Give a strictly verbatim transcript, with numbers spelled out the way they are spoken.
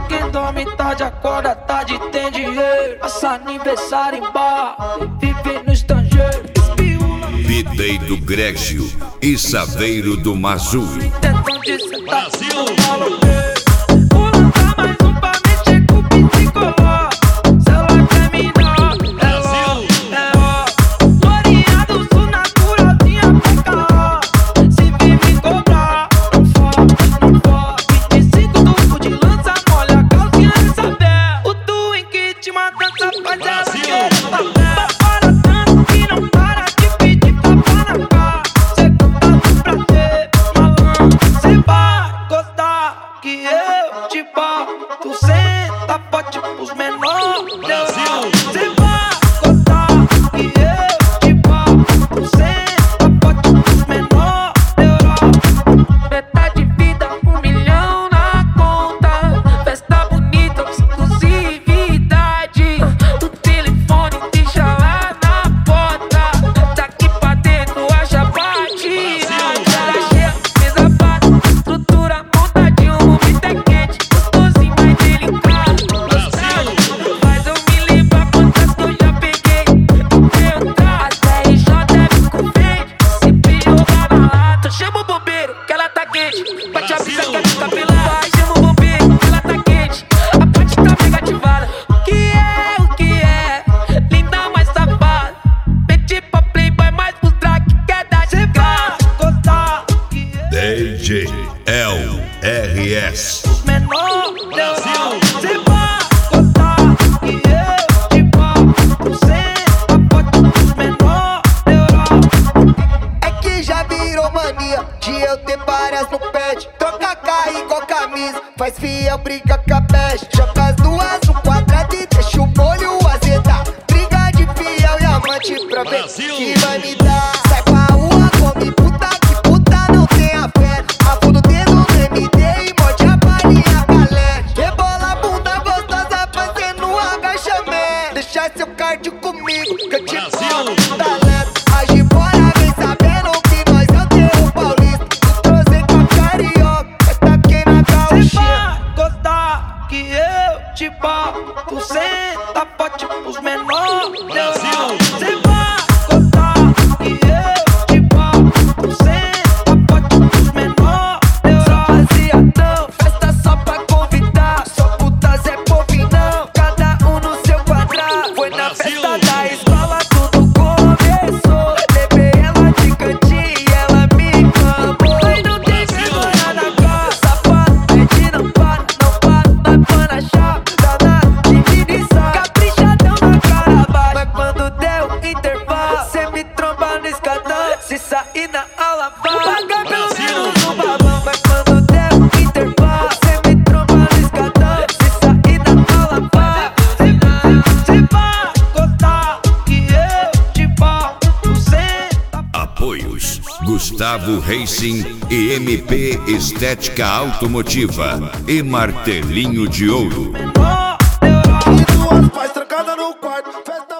quem dorme tarde acorda tarde tem dinheiro. Passa aniversário em bar, vive no estrangeiro. Bidei do Grégio e Saveiro do Mazul. Tentam de sentar Brasil. Vou lançar mais um pra mexer com o psicoló. Celular terminal, é ó, é ó. Florinha do sul, naturalzinha pra cá. Se vir me cobrar, não fode, não fode. vinte e cinco do de lança, molha a calcinha de saber. O Twin que te mata, essa faz ela querer papel. Para tanto que não para de pedir tapa na cara. Cê conta do prazer, malandro. Cê vai gostar que eu te boto. Senta forte pros menores. Brasil. Cê vai gostar que eu te boto. Senta forte pros menores. Metade de vida, um milhão na conta. Festa bonita, exclusividade. Do telefone, deixa lá na porta. Daqui pra dentro, haja batida. Cara cheia, mesa bate, estrutura montadinho, o momento é quente. Gostosinho, mais delicado. Nostálgico, faz eu me lembrar quantas que eu já peguei. Eu trago até R J deve com frente. Sempre jogar na lata. Chama o bombeiro, que ela tá quente. Bate a brisa que é descapelar. Vai, chama o bombeiro, que ela tá quente. A parte tá mega ativada. O que é, o que é? Linda, mais safada. Meti pra playboy, mais pros drag que quer dar de graça. Gostar que eu D J L R S. menor Brasil. Cê vai gostar que eu te boto. Senta forte pros menor É que já virou mania de eu ter várias no pet. Troca carro igual camisa, faz fiel, briga com a peste. Joga as duas no quadrado e deixa o molho azedar. Briga de fiel e amante pra ver Brasil. que vai me dar. Sai pra rua, come puta, que puta não tem a fé. Afunda o dedo no M D e morde a balinha galera. Rebola a bunda gostosa fazendo agachamento. Deixa seu cardio comigo que eu te Brasil. boto talento. Age bora, vem sabendo que nós é o terror paulista. Tu trouxe com a carioca, mas tá quem na Cê gauchia. vai gostar que eu te boto. Senta forte pros menor Brasil. Cê vai gostar que eu te boto. Senta forte pros menor Só aziadão, festa só pra convidar. Só putas é povinão, cada um no seu quadrado. Foi na Brasil. festa da escola, tudo começou. Levei ela de cantinho e ela me clamou. Mas não tem Brasil. vergonha na cara, safado, pede não para, não para, vai pôr na chave, danado, divinição, caprichadão na cara baixa. Mas quando deu intervalo, cê me tromba no escadão, se sair na aula vai pagar pelo Brasil. menos um balão. Mas quando deu intervalo, cê me tromba no escadão, se sair na aula vai. Cê vai gostar que eu te boto. Senta Apoios: Gustavo Racing e M P Estética Automotiva e Martelinho de Ouro. menor E duas pais trancadas no quarto, festa